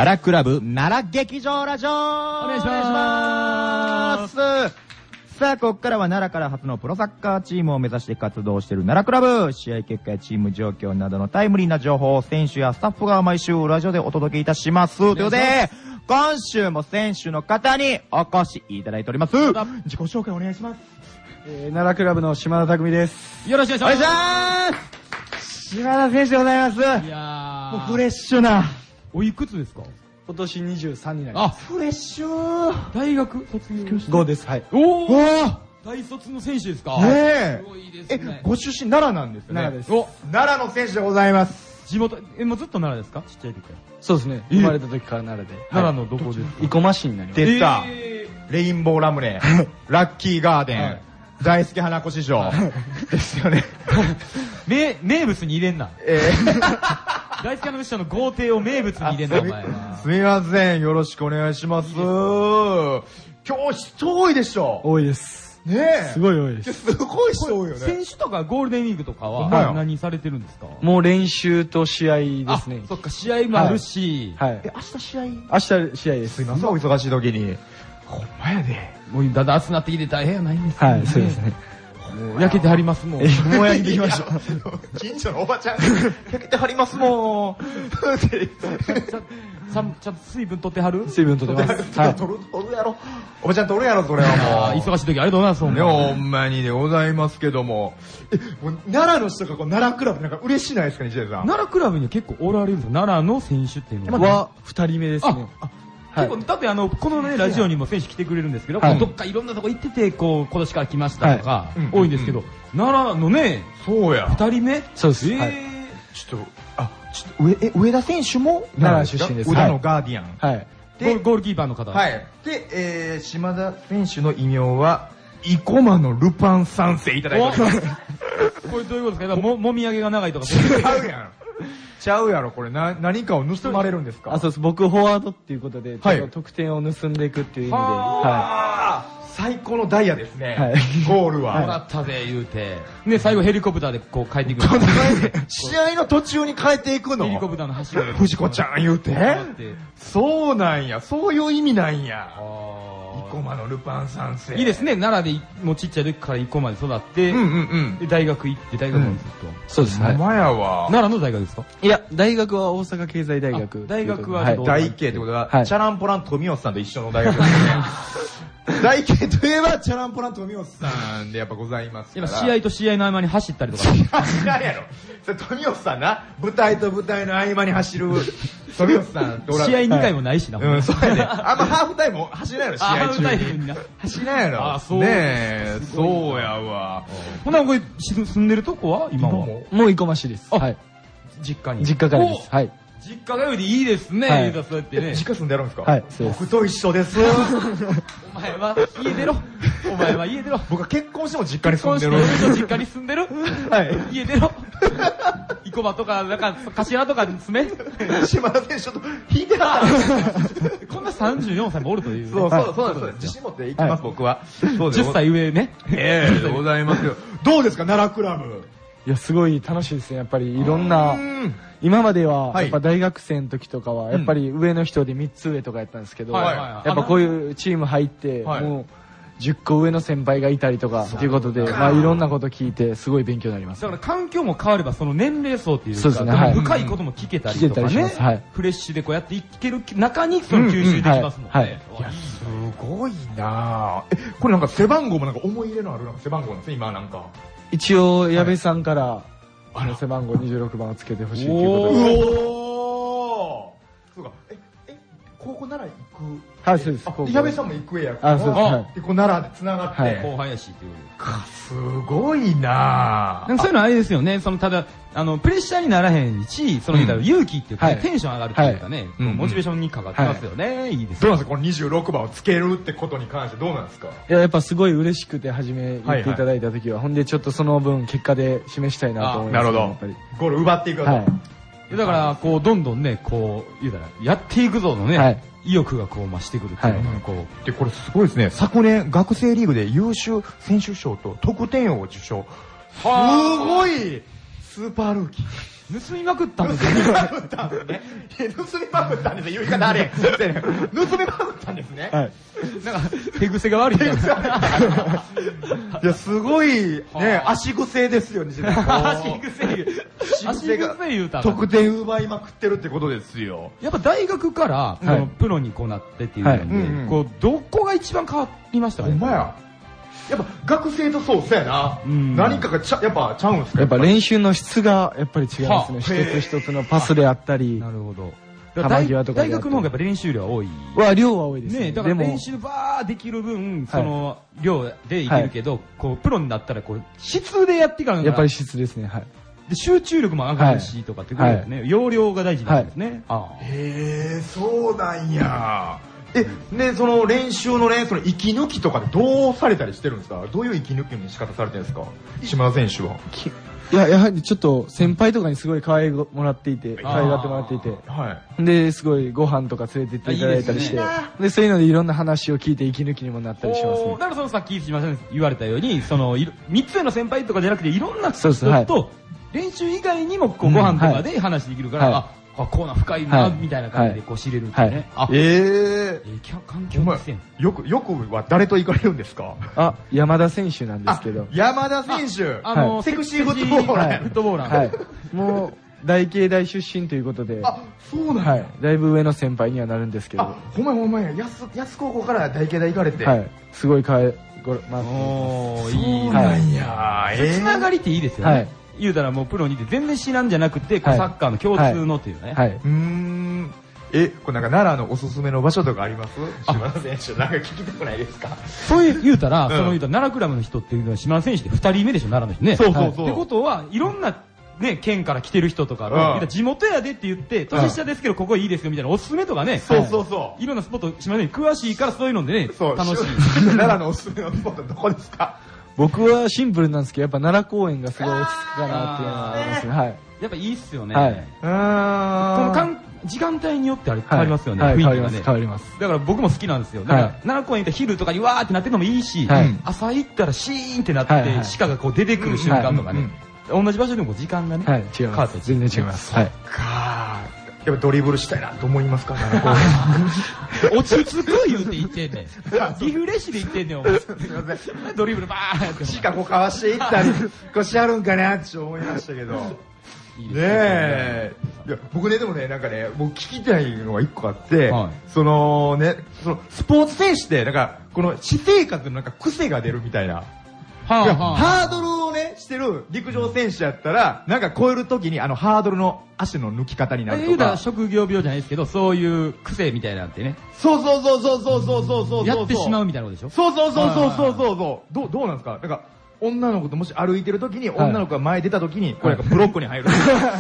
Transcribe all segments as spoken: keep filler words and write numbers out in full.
奈良クラブ奈良劇場ラジオお願いします。さあ、ここからは奈良から初のプロサッカーチームを目指して活動している奈良クラブ。試合結果やチーム状況などのタイムリーな情報を選手やスタッフが毎週ラジオでお届けいたします。ということで、今週も選手の方にお越しいただいております。自己紹介お願いします。 えー、奈良クラブの島田匠です。 よろしくお願いします。 島田選手でございます。いやー、もうフレッシュな。 おいくつですか？ 今年にじゅうさんになります。 あ、フレッシュ。大学卒業してごです。はい。 おー、大卒の選手ですか？ ねえ。 すごいですね。 え、ご出身奈良なんですね。 奈良です。 お、奈良の選手でございます。 地元、え、もうずっと奈良ですか？ちっちゃい時から。 そうですね。生まれた時から奈良で。 奈良のどこですか？ 生駒市になります。 出た。レインボーラムネ、ラッキーガーデン、大好き花子師匠ですよね。名、名物に入れんな。えー、大好き花子師匠の豪邸を名物に入れんな、お前は。すみません、よろしくお願いします。今日人多いでしょ？ 多いです。 ねえ。 すごい多いです。 すごい人多いよね。選手とかゴールデンウィークとかは何されてるんですか？ もう練習と試合ですね。 そっか、試合もあるし。 はい。 え、明日試合？ 明日試合です。 すいません、お忙しい時に。ほんまやで。もうだんだん暑なってきて大変やないんですか？ はい、そうですね。 焼けてはりますもん。もう焼けていきましょう。 近所のおばちゃん焼けてはりますもん。ちゃんと水分取ってはる？ 水分取ってます。はい。 取る取るやろ。おばちゃん取るやろ、それはもう。忙しい時ありがとうございます。ほんまにでございますけども。え、奈良の人がこう奈良クラブなんか嬉しないですかね、西田さん。奈良クラブに結構おられるんですよ。奈良の選手っていうのは二人目ですね。 結構、だってあの、このね、ラジオにも選手来てくれるんですけど、どっかいろんなとこ行ってて、こう、今年から来ましたとか、多いんですけど、奈良のね、そうや。二人目？ そうです。 えー、ちょっと、あ、ちょっと、上、え、上田選手も奈良出身です。 上田のガーディアン。 はい。 で、ゴールキーパーの方。はい。で、えー、島田選手の異名は、生駒のルパン三世いただいております。これどういうことですか？も、もみあげが長いとか。違うやん。ちゃうやろ、これ。な、何かを盗まれるんですか？ あ、そうです。僕、フォワードっていうことで、ちょっと得点を盗んでいくっていう意味で。はい。 最高のダイヤですね。はい。ゴールは。もらったで、言うて。ね、最後ヘリコプターでこう帰っていく。試合の途中に帰っていくの？ヘリコプターの走りで。藤子ちゃん言うて。そうなんや。そういう意味なんや。生駒のルパン三世。いいですね。奈良でもうちっちゃい時から生駒で育って、うんうんうん。で、大学行って、大学もずっと。 そうですね。 ほんまやわ。奈良の大学ですか？ いや、大学は大阪経済大学。 大学は大慶ってことは、チャランポラン富吉さんと一緒の大学ですね。大慶といえば、チャランポラン富吉さんでやっぱございますから。試合と試合の合間に走ったりとか。走らんやろ。それ富吉さんな。舞台と舞台の合間に走る富吉さん。試合にかいもないしな。うん、そうやね。あんまハーフタイム走らんやろ、試合中。ハーフタイムにな。走らんやろ。あ、そう。ねえ、そうやわ。ほな、これ、住んでるとこは今はもう生駒市です。はい。 実家に。 実家からです。はい。 実家がよりいいですね、そうやってね。実家住んでるんですか？ はい、 僕と一緒です。お前は家出ろ。お前は家出ろ。僕は結婚しても実家に住んでる。実家に住んでる？はい。家出ろ。生駒とか、なんか、頭とかに住め。島田選手と引いてはこんなさんじゅうよんさいもおるという。そうそうそうそう。自信持っていきます、僕は。じゅっさい上ね。ええ、でございますよ。どうですか、奈良クラブ。 いや、すごい楽しいですね。やっぱりいろんな、今までは、やっぱ大学生の時とかは、やっぱり上の人でみっつ上とかやったんですけど、やっぱこういうチーム入って、もうじゅっこ上の先輩がいたりとか、ということで、まあいろんなこと聞いて、すごい勉強になります。 だから環境も変われば、その年齢層っていうか、深いことも聞けたりとかね、フレッシュでこうやっていける中に、その吸収できますもんね。いや、すごいなぁ。え、これなんか背番号もなんか思い入れのある背番号なんですね、今なんか。 一応、矢部さんから、あの背番号にじゅうろくばんをつけてほしいということで。おー！そうか。え、え、高校奈良行く？はい、そうです。矢部さんも行くやあ、そうです。 で、こう奈良で繋がって。後輩やしっていうことか、すごいなぁ。そういうのあれですよね。その、ただ、あの、プレッシャーにならへんし、その、勇気っていうか、テンション上がるっていうかね、モチベーションにかかってますよね。いいですね。どうなんですかこのにじゅうろくばんをつけるってことに関してどうなんですか？ いや、やっぱすごい嬉しくて、初め言っていただいた時は。ほんで、ちょっとその分、結果で示したいなと思います。 なるほど。ゴール奪っていくと。だから、こう、どんどんね、こう、言うたら、やっていくぞのね、意欲がこう増してくるっていうのがこう。で、これすごいですね。昨年、学生リーグで優秀選手賞と得点王を受賞。すごいスーパールーキー。 盗みまくったんですね。盗みまくったんですね。盗みまくったんですね。言い方あれ。盗みまくったんですね。はい。 なんか、手癖が悪いみたいな。 いや、すごい、ね、足癖ですよね、 足癖言う。足癖言うたら。 得点奪いまくってるってことですよ。 やっぱ大学から、プロにこうなってっていうので、こう、どこが一番変わりましたかね。 ほんまや。やっぱ学生とそうそうやな。何かがちゃ、やっぱちゃうんすか？ やっぱ練習の質がやっぱり違いますね。一つ一つのパスであったり。 なるほど。 球際とか大学の方がやっぱ練習量は多い。 は、量は多いですね。 だから練習バーできる分、その量でいけるけど、こう、プロになったらこう、質でやっていかないやっぱり質ですね、はい。 で、集中力も上がるしとかってことだよね。容量が大事なんですね。 へえ、そうなんや。え、ね、その練習のね、その息抜きとかでどうされたりしてるんですか？どういう息抜きの仕方されてるんですか？島田選手は。 いや、やはりちょっと先輩とかにすごい可愛がもらっていて、可愛がってもらっていて、はい。で、すごいご飯とか連れてっていただいたりして、で、そういうのでいろんな話を聞いて息抜きにもなったりしますね。 だからそのさっき島田先生言われたように、その、三つ上の先輩とかじゃなくていろんな人と、練習以外にもこうご飯とかで話できるから、あ、コーナー深いな、みたいな感じでこう知れるってね。 あ、ええ。 環境ですよ。 よく、よくは誰と行かれるんですか？ あ、山田選手なんですけど。 山田選手あの、 セクシーフットボーラー。 フットボーラー。はい。 もう、大慶大出身ということで。 あ、そうなんだ。はい。 だいぶ上の先輩にはなるんですけど。 あ、ほんまやほんまや。安、安高校から大慶大行かれて。 はい。すごいかえ、ご、 まあ、おー、いいなんや。 ええ。つながりっていいですよね。はい。言うたらもうプロにいて全然知らんじゃなくて、サッカーの共通のっていうね。はい。うーん。え、これなんか奈良のおすすめの場所とかあります？島田選手、なんか聞きたくないですか？ そういう言うたら、その言うたら奈良クラブの人っていうのは島田選手で二人目でしょ、奈良の人ね。 そうそうそう。 ってことは、いろんな、ね、県から来てる人とかの、地元やでって言って、年下ですけどここいいですよみたいなおすすめとかね。 そうそうそう。 いろんなスポット、島田に詳しいからそういうのでね、楽しい。 奈良のおすすめのスポットどこですか？ 僕はシンプルなんですけど、やっぱ奈良公園がすごい落ち着くかなっていうのはありますね。はい。 やっぱいいっすよね。 はい。 このかん時間帯によってあれ変わりますよね。 はい、変わります。変わります。 だから僕も好きなんですよ。だから奈良公園行ったら昼とかにわーってなってるのもいいし、朝行ったらシーンってなって鹿がこう出てくる瞬間とかね。同じ場所でも時間がね、 変わって全然違います。はい。 かー。やっぱドリブルしたいなと思いますか？ 落ち着く言うて言ってんねん。リフレッシュで言ってんねん、お前。すいません。ドリブルバーンって。 しかこうかわしていったり、こうしあるんかなって思いましたけど。ねえ。いや、僕ね、でもね、なんかね、僕聞きたいのが一個あって、そのね、そのスポーツ選手って、なんか、この私生活のなんか癖が出るみたいな。ハードルをね、してる陸上選手やったら、なんか超えるときにあのハードルの足の抜き方になるとか。 言うたら職業病じゃないですけど、そういう癖みたいなんてね。 そうそうそうそうそうそうそうそう。 やってしまうみたいなことでしょ？ そうそうそうそうそうそうそう。どう、どうなんですか？なんか、女の子ともし歩いてるときに、女の子が前出たときに、これなんかブロックに入る。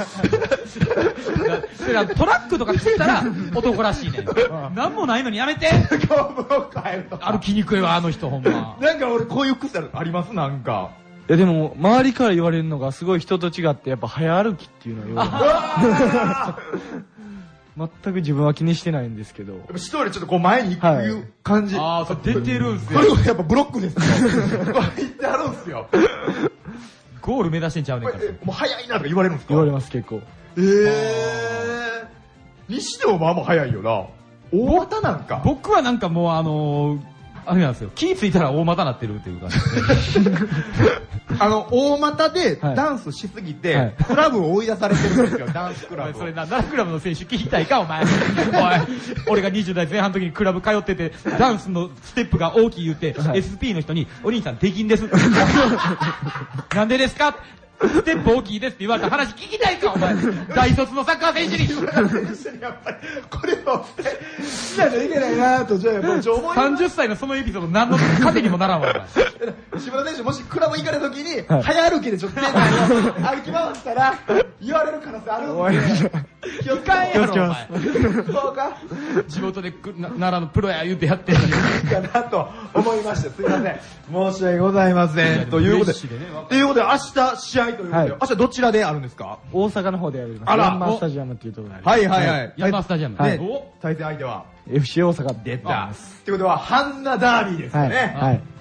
トラックとか来たら男らしいね。なんもないのにやめて。 ブロック入ると。 歩きにくいわ、あの人ほんま。 なんか俺こういう癖ありますなんか。 いやでも、周りから言われるのがすごい人と違って、やっぱ早歩きっていうのを言われる。全く自分は気にしてないんですけど。 一人ちょっとこう前に行く感じ。 ああ、それ出てるんすよ。 これはやっぱブロックですよ。行ってあるんすよ。 ゴール目指してんちゃうねんから。 もう早いなとか言われるんですか？ 言われます結構。 ええー。にしてもまあまあ早いよな。大股なんか。 僕はなんかもうあのー、あれなんですよ。気ぃついたら大股なってるっていう感じですね。 あの、大股でダンスしすぎて、はい、クラブを追い出されてるんですよ、ダンスクラブ。 それな、奈良クラブの選手聞きたいか、お前。おい、俺がにじゅう代前半の時にクラブ通ってて、ダンスのステップが大きい言って、はい、エスピー の人に、お兄さんできんですって。なんでですか？ステップ大きいですって言われた話聞きたいか、お前。大卒のサッカー選手に。 やっぱり、これを、しないといけないなと、じゃあ、もう、 さんじゅっさいのそのエピソード何の糧にもならんわ、お前。島田選手、もしクラブ行かれた時に、早歩きでちょっと店内を歩き回ったら、言われる可能性あるんで。気をつかんやろ、お前。そうか。 地元で奈良のプロや言うてやってるのに。 かなと思いました。すいません。申し訳ございません。ということで、ということで、明日試合ということで、明日どちらであるんですか？ 大阪の方でやります。 あら。 ヤンマースタジアムっていうところがあります。はいはいはい。 ヤンマースタジアム。 はい。対戦相手はエフシー 大阪出た。ってことは、ハンナダービーですよね。 はい。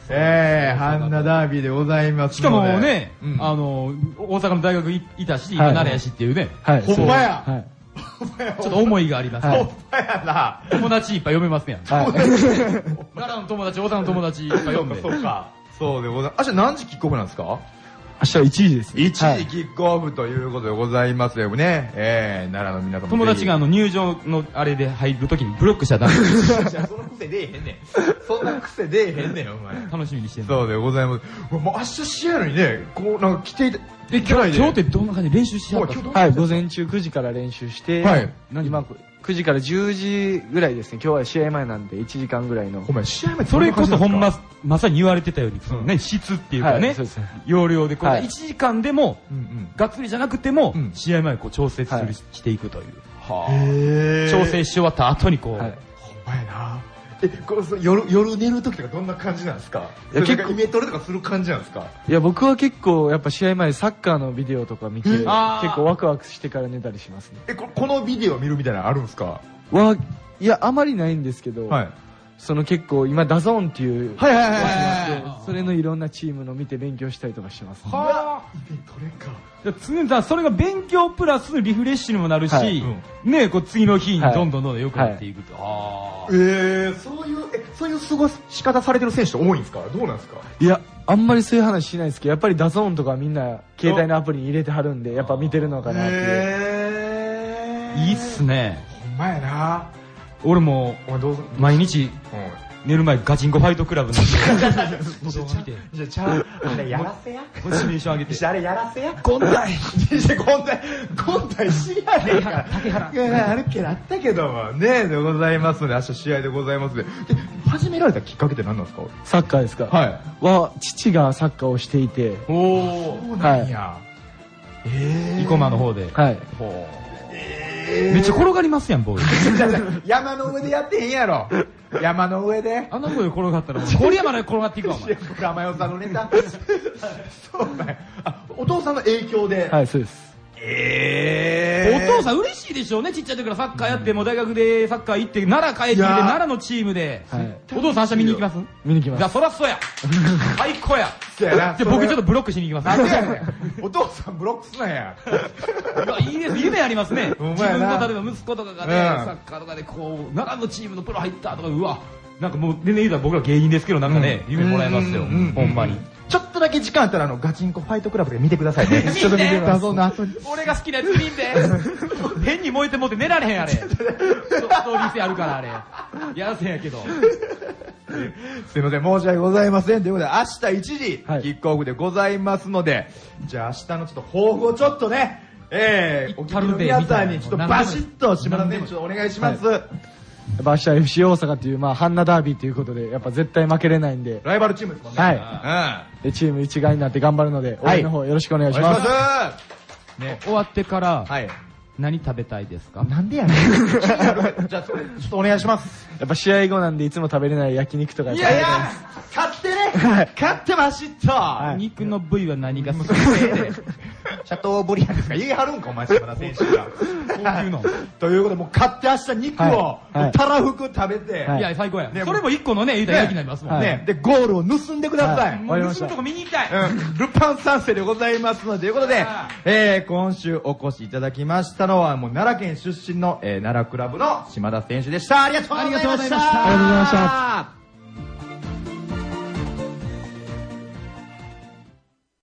えー、ハンナダービーでございます。 しかもね、あの、大阪の大学いたし、奈良やしっていうね。 ほんまや。 ちょっと思いがあります。 ほんまやな。 友達いっぱい読めますね。奈良の友達、大阪の友達いっぱい読んで。 そうか。そうでございます。明日何時キックオフなんですか？ 明日はいちじです。 いちじキックオフということでございますよね。えー、奈良の皆様。 友達があの入場のあれで入るときにブロックしちゃダメ。 その癖出えへんねん。そんな癖出えへんねん、お前。 楽しみにしてる。 そうでございます。もう明日試合やのにね、こうなんか来ていた。 え、今日、今日ってどんな感じで練習しちゃったんですか？ はい、午前中くじから練習して、はい。今、くじからじゅうじぐらいですね。今日は試合前なんでいちじかんぐらいの。 お前試合前それこそほんま、まさに言われてたように、そのね、質っていうかね、容量で、これいちじかんでも、がっつりじゃなくても、試合前こう調節する、していくという。はあ。調整し終わった後にこう。ほんまやな。え、これ夜、夜寝る時とかどんな感じなんですか？いや、結構イメトレとかする感じなんですか？ いや、僕は結構、やっぱ試合前サッカーのビデオとか見て、結構ワクワクしてから寝たりしますね。 え、このビデオ見るみたいなのあるんですか？ は、いや、あまりないんですけど、はい。その結構、今、ダゾーンっていう、はいはいはいはい。それのいろんなチームの見て勉強したりとかしてます。 はぁ、イメトレか。 常にそれが勉強プラスリフレッシュにもなるし、ね、こう次の日にどんどんどんどん良くなっていくと。 えー、そういう、え、そういう過ごし方されてる選手って多いんですか？どうなんですか？ いや、あんまりそういう話しないですけど、やっぱりダゾーンとかみんな携帯のアプリに入れてはるんで、やっぱ見てるのかなっていう。 えー、いいっすね。 ほんまやな。 俺も、毎日、寝る前ガチンコファイトクラブの動画見て。 じゃあ、ちゃう、あれやらせやモチベーション上げて。 あれやらせやゴンタイゴンタイゴンタイ知り合いから。竹原。あるけどあったけども、ねえでございますので、明日試合でございますので。始められたきっかけって何なんですか？ サッカーですか？ はい。 は、父がサッカーをしていて。 おー。そうなんや。 えー。生駒の方で。 はい。 ほう。めっちゃ転がりますやん、ボール。山の上でやってへんやろ。山の上で。 あの上で転がったら、郡山で転がっていくわ、お前。 倉間よさんのネタ。そうだよ。あ、お父さんの影響で。 はい、そうです。 ええ。お父さん嬉しいでしょうね、ちっちゃい時からサッカーやって、もう大学でサッカー行って、奈良帰ってきて、奈良のチームで。お父さん明日見に行きます？ 見に行きます。 じゃあ、そらそうや。最高や。じゃあ僕ちょっとブロックしに行きます。 お父さんブロックすなや。 いいです、夢ありますね。自分の例えば息子とかがね、サッカーとかでこう、奈良のチームのプロ入ったとか、うわ、なんかもう全然言うたら僕ら芸人ですけど、なんかね、夢もらえますよ。ほんまに。 ちょっとだけ時間あったら、あの、ガチンコファイトクラブで見てくださいね。 ちょっと見てください。俺が好きなやつ見んで。変に燃えてもって寝られへん、あれ。ストーリー性あるから、あれ。やらせんやけど。 すいません、申し訳ございません。ということで、明日いちじ、キックオフでございますので、じゃあ明日のちょっと抱負をちょっとね、えー、お聞きの皆さんにちょっとバシッと島田選手お願いします。 やっぱ明日 エフシー 大阪っていう、まあ、ハンナダービーということで、やっぱ絶対負けれないんで。 ライバルチームですもんね。 はい。で、チーム一丸になって頑張るので、応援の方よろしくお願いします。 ね、終わってから、はい。何食べたいですか？ なんでやねん。じゃあ、ちょっとお願いします。 やっぱ試合後なんでいつも食べれない焼肉とか。 いやいや、勝ってね勝ってましっと肉の部位は何が好きでシャトーブリアンですか？言い張るんかお前、島田選手が。そういうの。ということで、もう勝って明日肉を、たらふく食べて。 いや、最高や。それも一個のね、言うたら焼きになりますもんね。 で、ゴールを盗んでください。 もう盗むとこ見に行きたい。 ルパン三世でございますので、ということで、え今週お越しいただきましたのは、もう奈良県出身の奈良クラブの島田選手でした。ありがとうございました。 ありがとうございました。ありがとうございました。